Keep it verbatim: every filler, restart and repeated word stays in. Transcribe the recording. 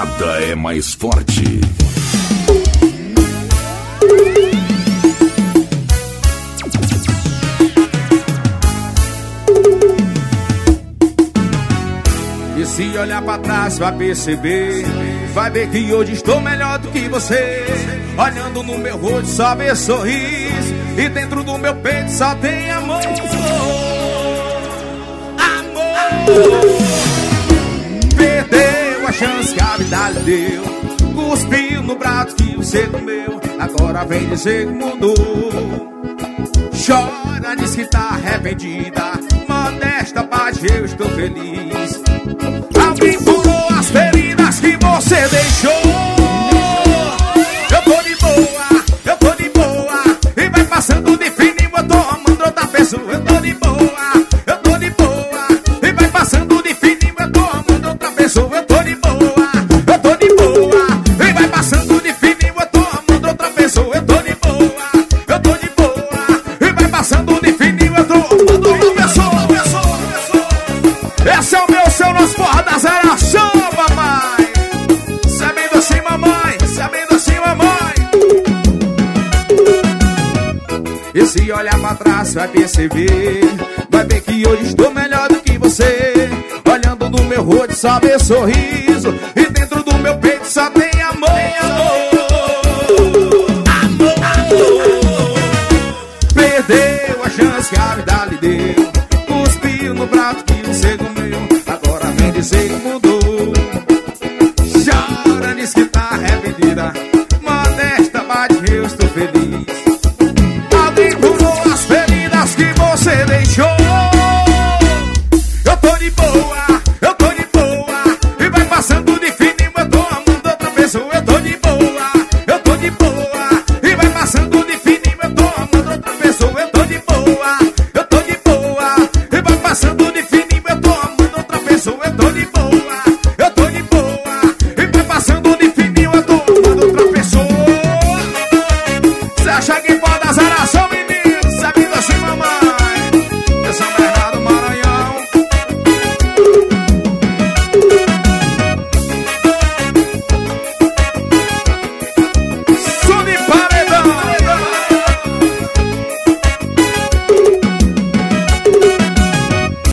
Nada é mais forte. E se olhar pra trás vai perceber, vai ver que hoje estou melhor do que você. Olhando no meu rosto só vê sorriso, e dentro do meu peito só tem amor. Amor. Perdeu a chance que a vida lhe deu, cuspiu no prato que você comeu, agora vem dizer que mudou. Chora, diz que tá arrependida, modesta paz, eu estou feliz. Alguém curou as feridas que você deixou. Eu tô de boa, eu tô de boa, e vai passando de fininho, eu tô amando outra pessoa. Eu tô de boa, eu tô de boa, e vai passando de fininho, eu tô amando outra pessoa. Eu tô de boa, eu tô de boa, e vai passando de fininho, eu tô amando outra pessoa. Eu tô de boa, eu tô de boa, e vai passando de fininho, eu tô amando outra pessoa. Esse é o meu, seu, nosso porra da zeração, papai. Sabendo assim, mamãe, sabendo assim, mamãe. E se olhar pra trás vai perceber, vai ver que hoje estou melhor do que você. Olhando no meu rosto só vê sorriso, e dentro do meu peito só tem amor. Amor, amor. Perdeu a chance que a vida lhe deu, cuspiu no prato que você comeu, agora vem dizer que mudou. Chora, diz que tá arrependida, modesta bate, eu estou feliz. Alguém curou as feridas que você deixou. Eu tô de boa, eu tô de boa, e vai passando de fininho, eu tô amando outra pessoa. Eu tô de boa, eu tô de boa, e vai passando de fininho, eu tô amando outra pessoa. Eu tô de boa, eu tô de boa, e vai passando de fininho, eu tô amando outra pessoa. Eu tô de boa, eu tô de boa, e vai passando de fininho, eu tô amando outra pessoa. Você acha que pode azar a sua?